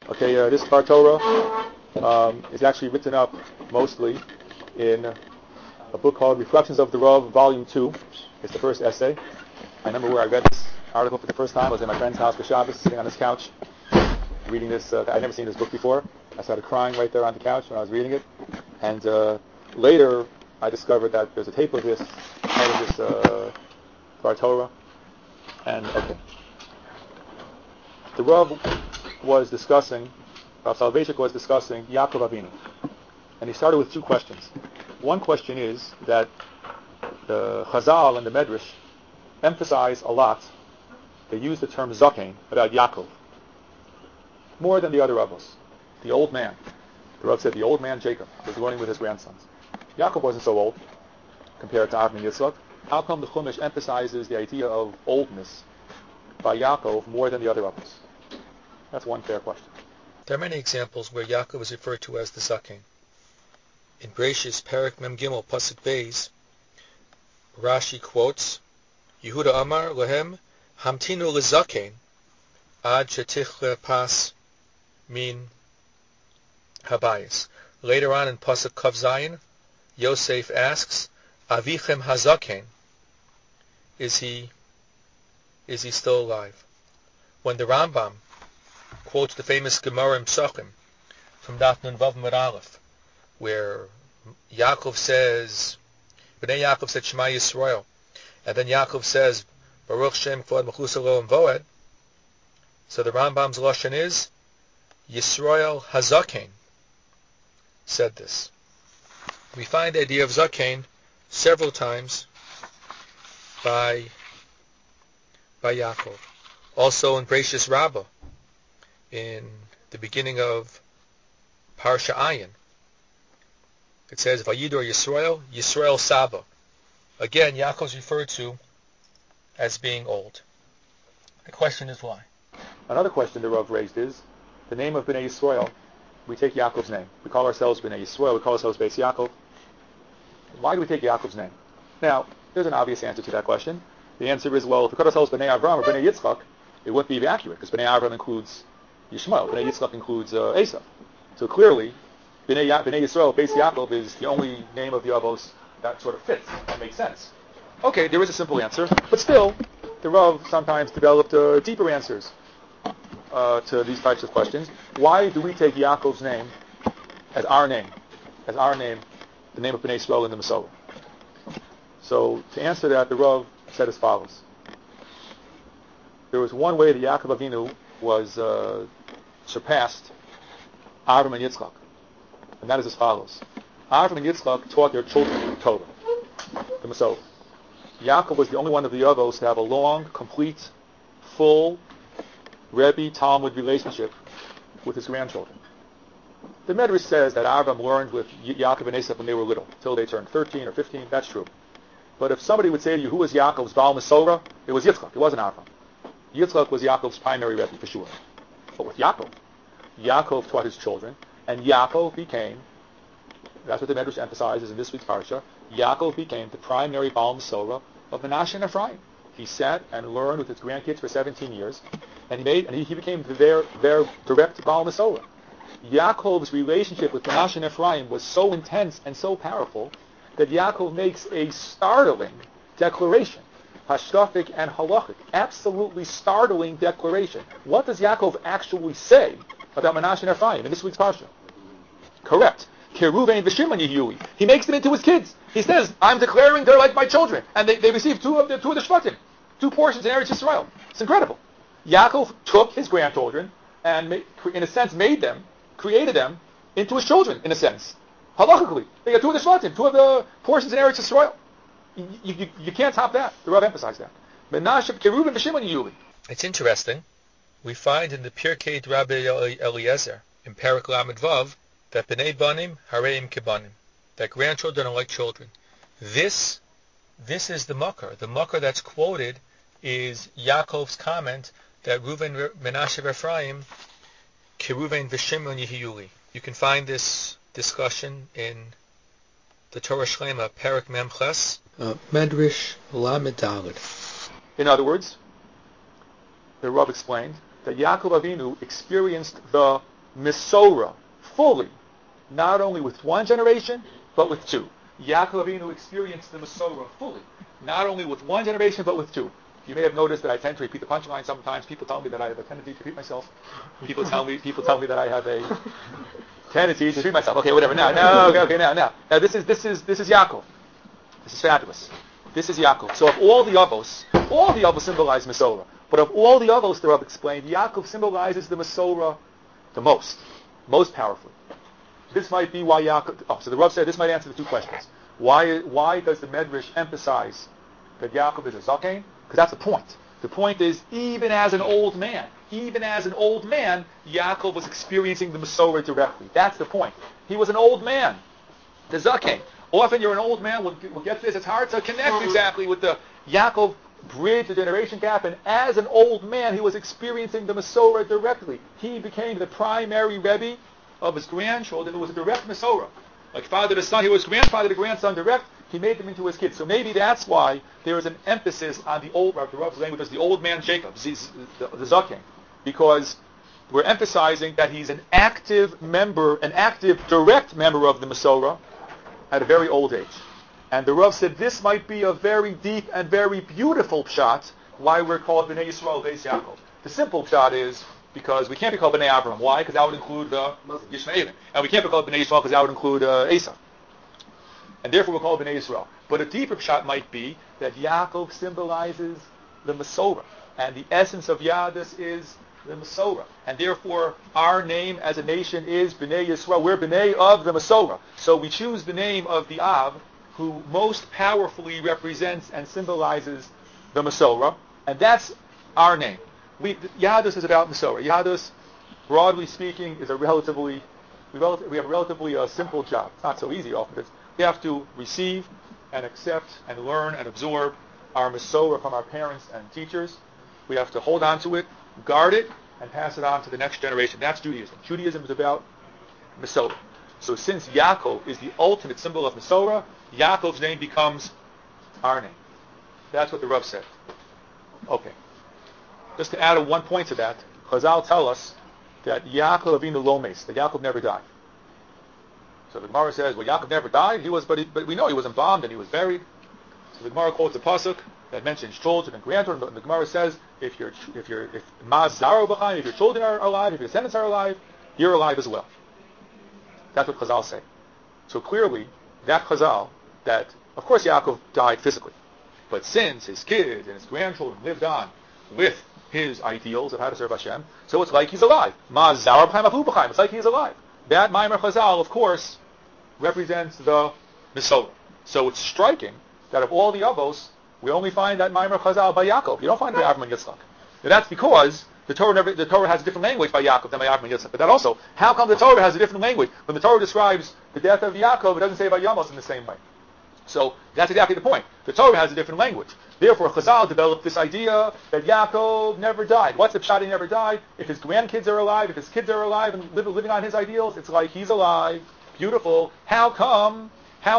Okay, this Kvar Torah is actually written up mostly in a book called Reflections of the Rav, Volume 2. It's the first essay. I remember where I read this article for the first time. I was in my friend's house for Shabbos, sitting on his couch, reading this. I'd never seen this book before. I started crying right there on the couch when I was reading it. And later, I discovered that there's a tape of this, part of this Kvar Torah. And, okay. The Rav was discussing, Rav Soloveitchik was discussing Yaakov Avinu. And he started with two questions. One question is that the Chazal and the Medrash emphasize a lot, they use the term Zaken about Yaakov, more than the other Ravos. The old man. The Rav said the old man Jacob was learning with his grandsons. Yaakov wasn't so old compared to Avram and Yitzchak. How come the Chumash emphasizes the idea of oldness by Yaakov more than the other Ravos? That's one fair question. There are many examples where Yaakov is referred to as the Zaken. In Bereishis, Perek Mem Gimel, Pasuk Beis, Rashi quotes, Yehuda Amar Lehem Hamtinu lezaken ad shetichle pas min habayis. Later on in Pasuk Kav Zayin, Yosef asks, Avichem hazaken, is he still alive? When the Rambam quotes the famous Gemara in Psachim from Daf Nun Vav Amud Aleph, where Yaakov says, Bnei Yaakov said Shema Yisrael, and then Yaakov says, Baruch Shem Kvod Mechus Elo and Voed. So the Rambam's lashon is, Yisrael Hazaken said this. We find the idea of Zaken several times by Yaakov. Also in Bereishis Rabbah, in the beginning of Parsha Ayin, it says, Vayidor Yisrael Saba. Again, Yaakov is referred to as being old. The question is why? Another question the Rav raised is, the name of Bnei Yisrael, we take Yaakov's name. We call ourselves Bnei Yisrael, we call ourselves Beis Yaakov. Why do we take Yaakov's name? Now, there's an obvious answer to that question. The answer is, well, if we call ourselves Bnei Avram or Bnei Yitzchak, it wouldn't be accurate, because Bnei Avram includes Yishmael, Bnei Yitzchak includes Esav. So clearly, Bnei Yisrael, Beis Yaakov is the only name of the Avos that sort of fits, that makes sense. Okay, there is a simple answer, but still, the Rav sometimes developed deeper answers to these types of questions. Why do we take Yaakov's name as our name, the name of Bnei Yisrael in the Masorah? So to answer that, the Rav said as follows. There was one way that Yaakov Avinu was surpassed Avram and Yitzchak, and that is as follows. Avram and Yitzchak taught their children Torah, the Masorah. Yaakov was the only one of the Avos to have a long, complete, full Rebbe Talmud relationship with his grandchildren. The Medrash says that Avram learned with Yaakov and Esav when they were little, till they turned 13 or 15. That's true. But if somebody would say to you, who was Yaakov's Baal Masorah? It was Yitzchak. It wasn't Avram. Yitzchak was Yaakov's primary Rebbe for sure. But with Yaakov taught his children, and Yaakov became, that's what the Medrash emphasizes in this week's parsha, Yaakov became the primary Baal Masorah of Menashe and Ephraim. He sat and learned with his grandkids for 17 years, and he became their direct Baal Masorah. Yaakov's relationship with Menashe and Ephraim was so intense and so powerful that Yaakov makes a startling declaration, hashkafic and halachic, absolutely startling declaration. What does Yaakov actually say about Menashe and Ephraim in this week's parsha? Correct. Keruven v'Shimon Yehuli. He makes them into his kids. He says, I'm declaring they're like my children. And they received two of the Shvatim, 2 portions in Eretz Yisrael. It's incredible. Yaakov took his grandchildren and, in a sense, created them into his children, in a sense. Halachically. They got 2 of the Shvatim, 2 of the portions in Eretz Yisrael. You can't top that. The Rav emphasized that. Menashe, Keruven v'Shimon Yehuli. It's interesting. We find in the Pirkei Rabbi Eliezer, in Perek Lamed Vav, that Bnei Banim Hareim Kebanim, that grandchildren are like children. This is the Makar. The Makar that's quoted is Yaakov's comment that Reuven, Menashe, Ephraim, Keruven v'Shimon Yehiyuli. You can find this discussion in the Torah Shlema, Perek Mem Ches, Medrash Lamed Daled. In other words, the Rav explained that Yaakov Avinu experienced the Mesorah, fully, not only with one generation, but with two. Yaakov Avinu experienced the Mesorah fully, not only with one generation, but with two. You may have noticed that I tend to repeat the punchline sometimes. People tell me that I have a tendency to repeat myself. People tell me that I have a tendency to repeat myself. Okay, whatever. Now. Now this is Yaakov. This is fabulous. This is Yaakov. So of all the Avos symbolize Mesorah. But of all the Avos, the Rav explained, Yaakov symbolizes the Mesorah the most powerfully. This might be why Yaakov. So the Rav said this might answer the two questions. Why does the Medrash emphasize that Yaakov is a Zaken? Because that's the point. The point is, even as an old man, Yaakov was experiencing the Mesorah directly. That's the point. He was an old man, the Zaken. Often you're an old man, we'll get to this, it's hard to connect exactly with the Yaakov bridge the generation gap, and as an old man, he was experiencing the Mesorah directly. He became the primary Rebbe of his grandchildren. It was a direct Mesorah. Like father to son, he was grandfather to grandson direct. He made them into his kids. So maybe that's why there is an emphasis on the Rav's language as the old man Jacob, the Zaken, because we're emphasizing that he's an active direct member of the Mesorah at a very old age. And the Rav said this might be a very deep and very beautiful pshat why we're called Bnei Yisrael Beis Yaakov. The simple pshat is because we can't be called Bnei Avraham. Why? Because that would include Yishmaelim. And we can't be called Bnei Yisrael because that would include Esau. And therefore we're called Bnei Yisrael. But a deeper pshat might be that Yaakov symbolizes the Mesorah. And the essence of Yadus is the Mesorah. And therefore our name as a nation is Bnei Yisrael. We're Bnei of the Mesorah. So we choose the name of the Av who most powerfully represents and symbolizes the Mesorah. And that's our name. Yadus is about Mesorah. Yadus, broadly speaking, is we have a relatively simple job. It's not so easy often. We have to receive and accept and learn and absorb our Mesorah from our parents and teachers. We have to hold on to it, guard it, and pass it on to the next generation. That's Judaism. Judaism is about Mesorah. So since Yaakov is the ultimate symbol of Mesorah, Yaakov's name becomes our name. That's what the Rav said. Okay. Just to add one point to that, Chazal tell us that Yaakov Avinu Lomes, that Yaakov never died. So the Gemara says, well, Yaakov never died. But we know he was embalmed and he was buried. So the Gemara quotes a pasuk that mentions children and grandchildren. And the Gemara says, if Maz Zaro B'chaim, if your children are alive, if your descendants are alive, you're alive as well. That's what Chazal say. So clearly, that Chazal, that of course Yaakov died physically, but since his kids and his grandchildren lived on with his ideals of how to serve Hashem, so it's like he's alive. Maz Zaro B'chaim Avu B'chaim. It's like he's alive. That Maimer Chazal, of course, represents the Mesorah. So it's striking that of all the Avos, we only find that Maimer Chazal by Yaakov. You don't find it by Avram and Yitzchak. And that's because the Torah has a different language by Yaakov than by Avram and Yitzchak. But that also, how come the Torah has a different language? When the Torah describes the death of Yaakov, it doesn't say by Yamos in the same way. So that's exactly the point. The Torah has a different language. Therefore, Chazal developed this idea that Yaakov never died. What's the pshat he never died? If his grandkids are alive, if his kids are alive and living on his ideals, it's like he's alive. Beautiful. How come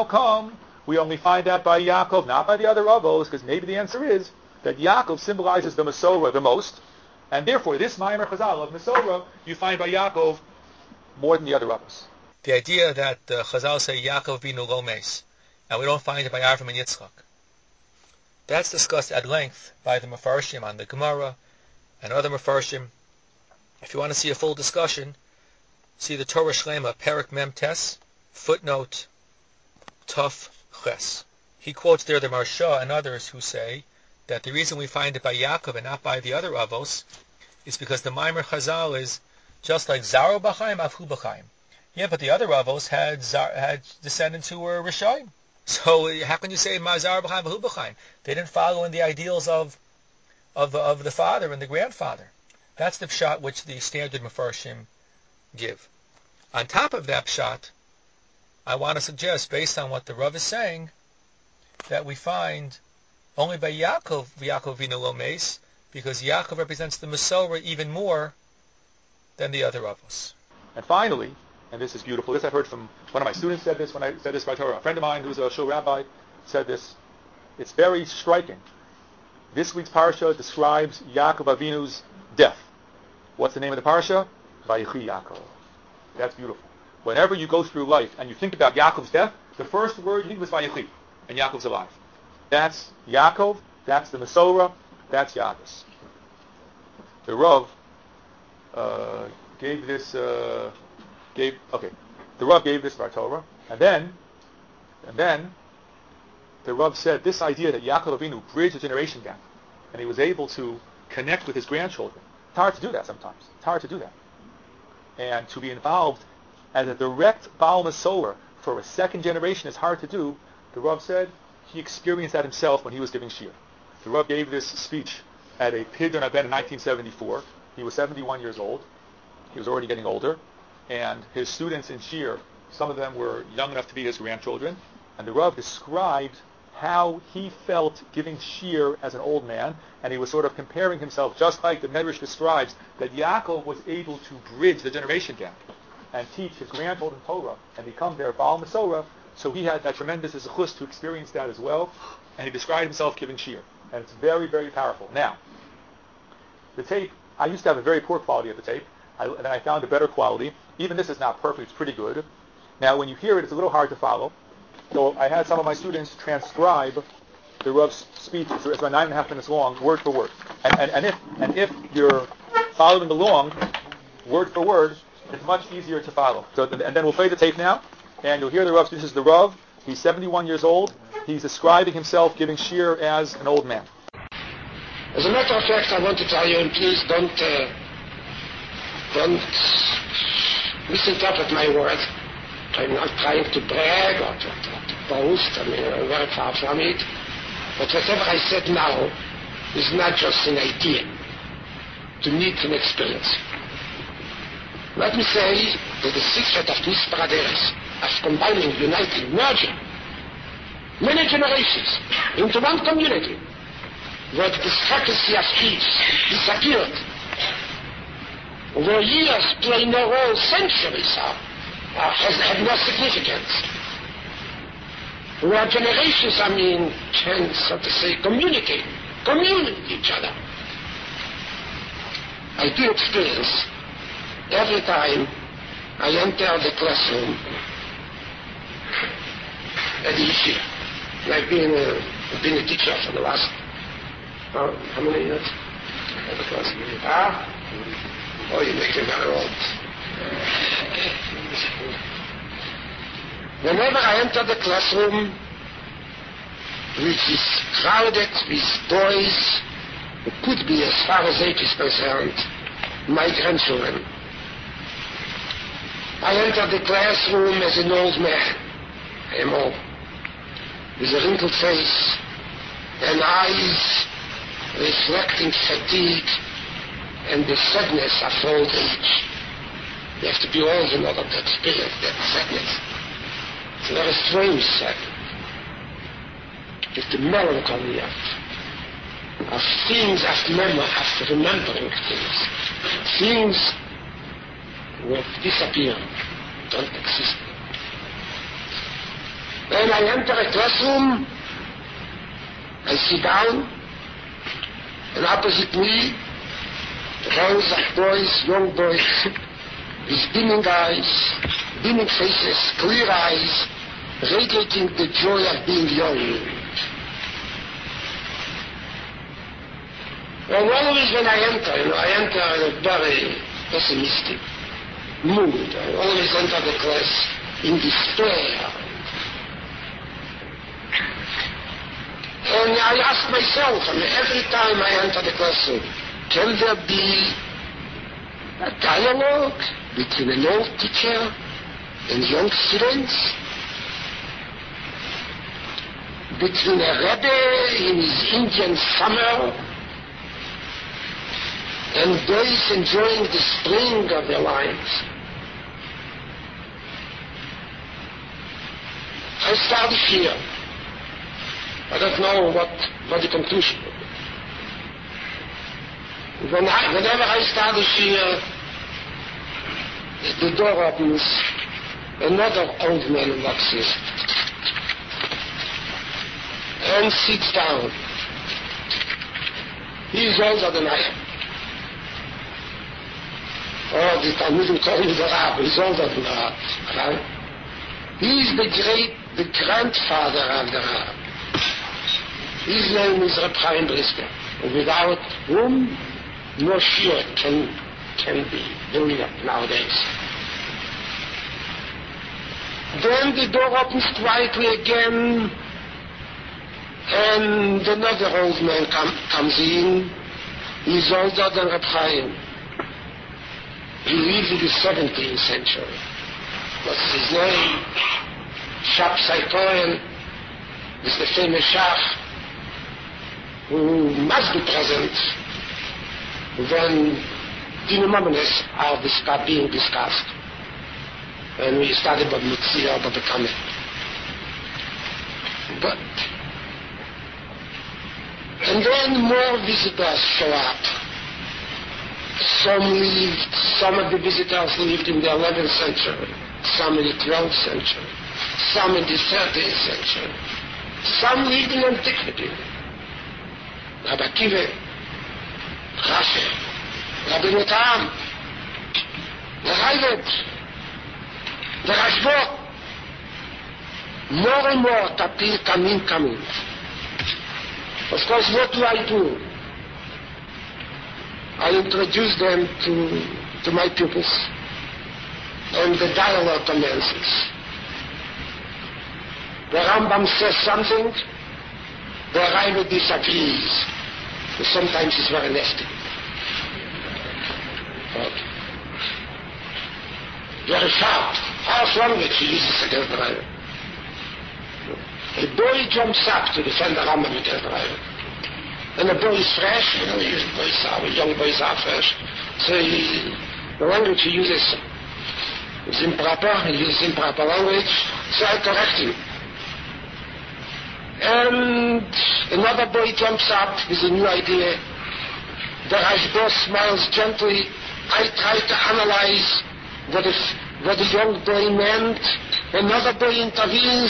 we only find that by Yaakov, not by the other Avos? Because maybe the answer is that Yaakov symbolizes the Mesorah the most, and therefore this Maimer Chazal of Mesorah you find by Yaakov more than the other Avos. The idea that Chazal say Yaakov Avinu Lomes, and we don't find it by Avram and Yitzchak. That's discussed at length by the Mefarshim on the Gemara and other Mefarshim. If you want to see a full discussion, see the Torah Shlema, Perek Mem Tes, footnote Tuf Ches. He quotes there the Marsha and others who say that the reason we find it by Yaakov and not by the other Avos is because the Maimer Chazal is just like Zaro B'chaim, Avu B'chaim. Yeah, but the other Avos had descendants who were Rishayim. So how can you say Mazar B'chaim Avu B'chaim? They didn't follow in the ideals of the father and the grandfather. That's the pshat which the standard Mefarshim give. On top of that pshat, I want to suggest, based on what the Rav is saying, that we find only by Yaakov Vino Lomes, because Yaakov represents the Mesorah even more than the other Avos. And finally, and this is beautiful, this I've heard from one of my students said this when I said this by Torah. A friend of mine who's a shul rabbi said this. It's very striking. This week's parsha describes Yaakov Avinu's death. What's the name of the parsha? Vayichi Yaakov. That's beautiful. Whenever you go through life and you think about Yaakov's death, the first word you think was Vayechi, and Yaakov's alive. That's Yaakov, that's the Mesorah, that's Yadus. The Rav gave this Torah, and then the Rav said this idea that Yaakov Avinu bridged the generation gap, and he was able to connect with his grandchildren. It's hard to do that sometimes. It's hard to do that. And to be involved as a direct Baal Mesorah for a second generation is hard to do. The Rav said he experienced that himself when he was giving Shir. The Rav gave this speech at a Pidyon event in 1974. He was 71 years old. He was already getting older. And his students in Shir, some of them were young enough to be his grandchildren. And the Rav described how he felt giving Shir as an old man, and he was sort of comparing himself, just like the Medrash describes, that Yaakov was able to bridge the generation gap and teach his grandchildren Torah and become their Baal Mesorah, so he had that tremendous zechus to experience that as well, and he described himself giving Shir. And it's very, very powerful. Now, the tape, I used to have a very poor quality of the tape, and then I found a better quality. Even this is not perfect, it's pretty good. Now, when you hear it, it's a little hard to follow. So I had some of my students transcribe the Rav's speech. It's about 9.5 minutes long, word for word. And if you're following along, word for word, it's much easier to follow. So, and then we'll play the tape now, and you'll hear the Rav. This is the Rav. He's 71 years old. He's describing himself giving Shir as an old man. As a matter of fact, I want to tell you, and please don't misinterpret my words. I'm not trying to brag or to boast. I mean, I'm very far from it. But whatever I said now is not just an idea to meet an experience. Let me say that the secret of Nis Praderes, of combining, uniting, merging many generations into one community, where the discrepancy of each disappeared, where years play no role, centuries have no significance, where generations, can, so to say, communicate with each other. I do experience every time I enter the classroom at the yeshiva. And I've been a teacher for the last, how many years? At the class? Oh, you make me very old. Whenever I enter the classroom, which is crowded with boys who could be, as far as age is concerned, my grandchildren, I enter the classroom as an old man. I am old, with a wrinkled face and eyes reflecting fatigue and the sadness of old age. You have to be old in order to experience that sadness. It's a very strange sadness. It's the melancholy of things, of remembering things. Things will disappear, don't exist. When I enter a classroom, I sit down, and opposite me, rows of boys, young boys, with beaming eyes, beaming faces, clear eyes, radiating the joy of being young. And always when I enter in a very pessimistic mood. I always enter the class in despair. And I ask myself, every time I enter the classroom, can there be a dialogue between an old teacher and young students? Between a Rebbe in his Indian summer and boys enjoying the spring of their lives? I started here. I don't know what the conclusion will be. Whenever I start here, the door opens, another old man walks in and sits down. He is older than I am. or the Talmudim call him the Rab, he's older than the Rab. Right? He's the grandfather of the Rab. His name is Reb Chaim Brisker. And without whom, no shiur can be doing nowadays. Then the door opens quietly again, and another old man comes in. He's older than Reb Chaim. He lived in the 17th century. What's his name? Shapsai Cohen is the famous Shach who must be present when denominations are being discussed. And we started about Mitzvah, about the Kamen. And then more visitors show up. Some of the visitors lived in the 11th century, some in the 12th century, some in the 13th century, some lived in antiquity. Rabbi Akiva, Rashi, Rabbi Tam, the Ravid, the Rashbo. More and more tapir coming. Of course, what do? I introduce them to my pupils, and the dialogue commences. The Rambam says something, the Ravid disagrees. Sometimes it's very nasty. Very sharp, harsh language he uses against the Ravid. A boy jumps up to defend the Rambam against the Ravid. And the boy is fresh, young boys are fresh. So the language he uses is improper, he uses improper language, so I correct him. And another boy jumps up with a new idea. The Rashbo smiles gently. I try to analyze what the young boy meant. Another boy intervenes.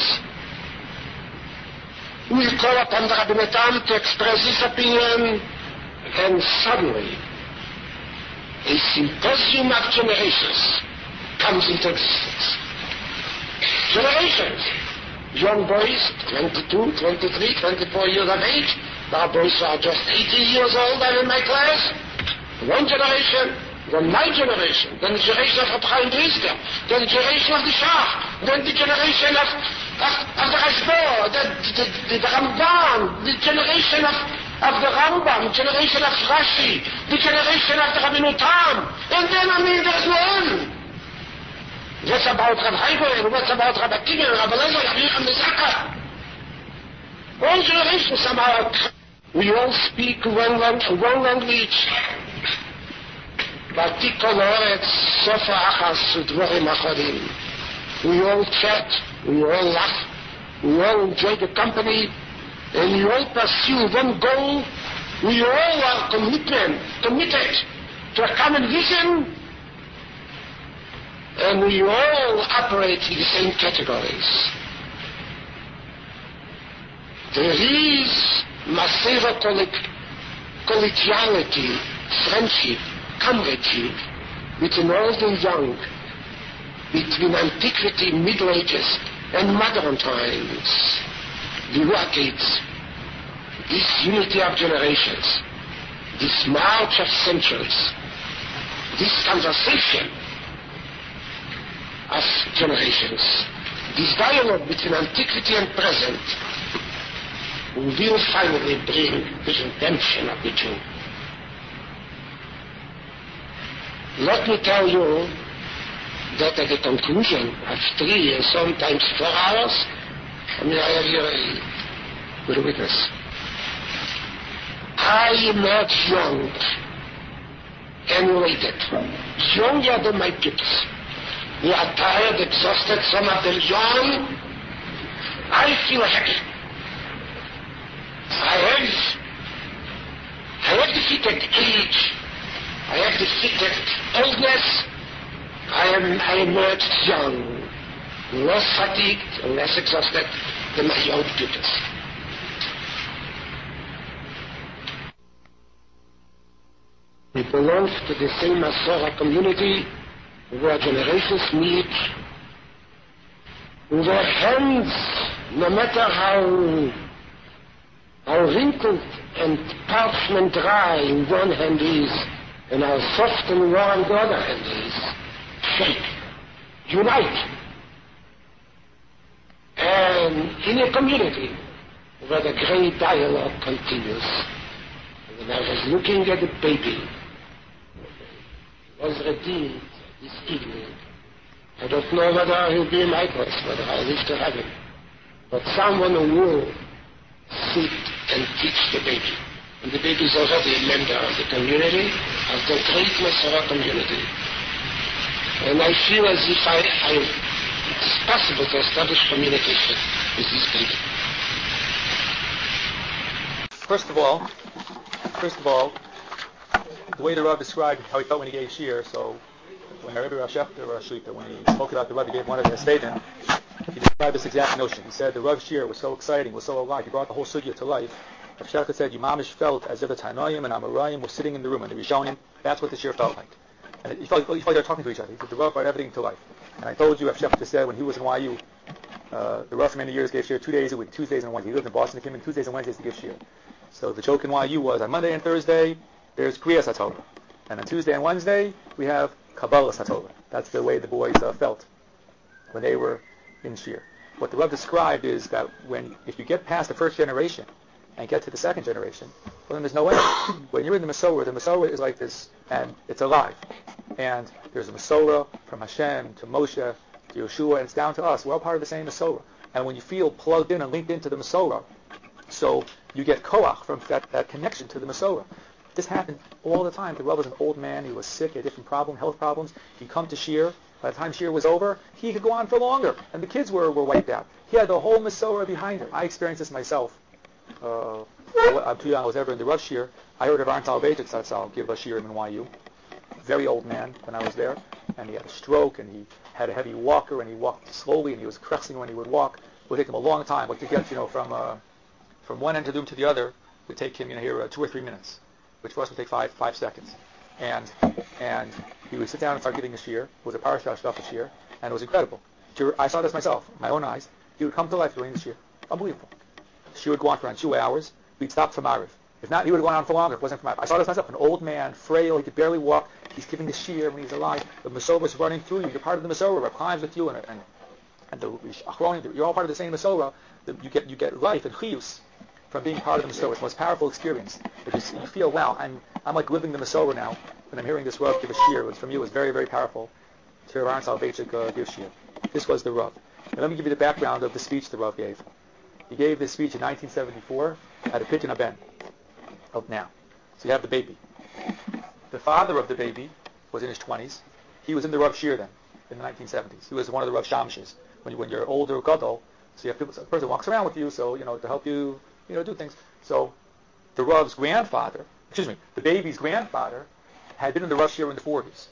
We call upon the Rabbi Tam to express his opinion, and suddenly a symposium of generations comes into existence. Generations. Young boys, 22, 23, 24 years of age. Our boys are just 18 years old and in my class. One generation, then my generation, then the generation of Chaim Brisker, then the generation of the Shach, then the generation of the Rashbo, the Ramban, the generation of the Rambam, the generation of Rashi, the generation of the Rabbeinu Tam, and then there's no end. What's about Rabbi Haiber? What's about Rabbi Kiver, Rabbi Lezer, Rabbi Yechon Mezaka? All generations somehow. We all speak one language. Vatikol Haaretz, Sofa Achas, Dvorim Acharim. We all chat, we all laugh, we all enjoy the company, and we all pursue one goal. We all are committed to a common vision, and we all operate in the same categories. There is Masera collegiality, friendship, comradeship between old and young, between antiquity, Middle Ages, and modern times. The Wakids, this unity of generations, this march of centuries, this conversation of generations, this dialogue between antiquity and present will finally bring the redemption of the Jew. Let me tell you that at the conclusion of 3 and sometimes 4 hours, I have here with a witness. I emerged young, emulated, younger than my pupils. They are tired, exhausted, some of them young. I feel happy. I have defeated age. I have defeated oldness. I emerged young, less fatigued, less exhausted than my young pupils. We belong to the same Masorah community where generations meet, where hands, no matter how wrinkled and parchment dry in one hand is, and how soft and warm the other hand is, shake, unite. And in a community where the great dialogue continues, when I was looking at the baby, was redeemed this evening. I don't know whether he'll be in my place, whether I live to heaven, but someone who will sit and teach the baby. And the baby is already a member of the community, of the great Masorah community. And I feel as if it's possible to establish communication with this baby. First of all, the way the Rav described how he felt when he gave shir, so when Rabbi Rav Shechter, Rav Shlita, when he spoke about the Rav, he gave one of the statement, he described this exact notion. He said the Rav shir was so exciting, was so alive, he brought the whole sugya to life. Rav Shechter said, Yimamish felt as if the Tanoim and Amoraim were sitting in the room, and the Rishonim, that's what the shir felt like. And he felt like they were talking to each other. He said the Rav brought everything to life. And I told you, Rav Shechter said when he was in YU, the Rav for many years gave shir 2 days a week, Tuesdays and Wednesdays. He lived in Boston, he came in Tuesdays and Wednesdays to give shir. So the joke in YU was on Monday and Thursday, there's Kriyas HaTorah. And on Tuesday and Wednesday, we have Kabbalah HaTorah. That's the way the boys felt when they were in shir. What the Rav described is that if you get past the first generation and get to the second generation, well then there's no way. When you're in the Masorah is like this, and it's alive. And there's a Masorah from Hashem to Moshe to Yeshua, and it's down to us. We're all part of the same Masorah. And when you feel plugged in and linked into the Masorah, so you get koach from that connection to the Masorah. This happened all the time. The Rav was an old man. He was sick, he had different health problems. He'd come to shir. By the time shir was over, he could go on for longer. And the kids were wiped out. He had the whole Masorah behind him. I experienced this myself. I'm too young. I was ever in the Rav shir. I heard of Arn Soloveitchik Zatzal give a shir in NYU. Very old man when I was there. And he had a stroke, and he had a heavy walker, and he walked slowly, and he was crexing when he would walk. It would take him a long time. But to get, from one end of the room to the other, it would take him, 2 or 3 minutes, which for us would take five seconds. And he would sit down and start giving a shir. It was a parashat stuff a shir, and it was incredible. I saw this myself, my own eyes. He would come to life doing the shir. Unbelievable. The shir would go on for around 2 hours. We'd stop for Ma'ariv. If not, he would have gone on for longer if it wasn't for Ma'ariv. I saw this myself, an old man, frail, he could barely walk. He's giving the shir when he's alive. The Masorah is running through you. You're part of the Masorah. Reb Chaim's with you, and the Achronim, you're all part of the same Masorah. You get life and chiyus from being part of the Masorah. It's the most powerful experience. You feel, wow, I'm like living the Masorah now. When I'm hearing this Rav give a shir, which for me was very, very powerful. To Arn Soloveitchik give shir. This was the Rav. And let me give you the background of the speech the Rav gave. He gave this speech in 1974 at a Pidyon Haben of now. So you have the baby. The father of the baby was in his 20s. He was in the Rav shir then, in the 1970s. He was one of the Rav Shamshes. When you're older, gadol, so you have a person walks around with you, so to help you, do things. So the baby's grandfather, had been in the Rav shir in the 40s.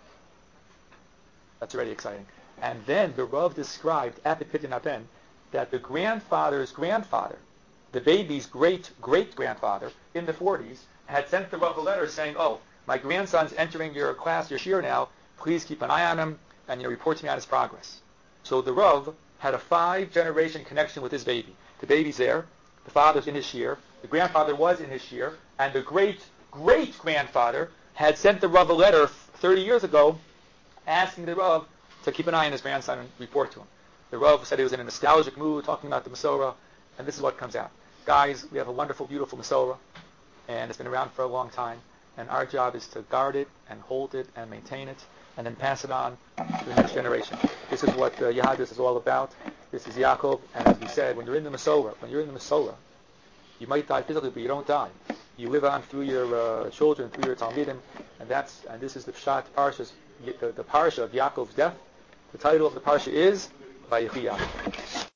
That's already exciting. And then the Rav described at the Pidyon Haben that the grandfather's grandfather, the baby's great-great-grandfather in the 40s, had sent the Rav a letter saying, "Oh, my grandson's entering your class, your shir now. Please keep an eye on him and report to me on his progress." So the Rav had a 5-generation connection with his baby. The baby's there, the father's in his shir, the grandfather was in his shir, and the great-great-grandfather had sent the Rav a letter 30 years ago asking the Rav to keep an eye on his grandson and report to him. The Rav said he was in a nostalgic mood talking about the Masorah, and this is what comes out. Guys, we have a wonderful, beautiful Masorah, and it's been around for a long time, and our job is to guard it and hold it and maintain it and then pass it on to the next generation. This is what Yahadus is all about. This is Yaakov, and as we said, when you're in the Masorah, you might die physically, but you don't die. You live on through your children, through your Talmidim, and this is the Pshat Parsha, the Parsha of Yaakov's death. The title of the Parsha is Vayechi Yaakov.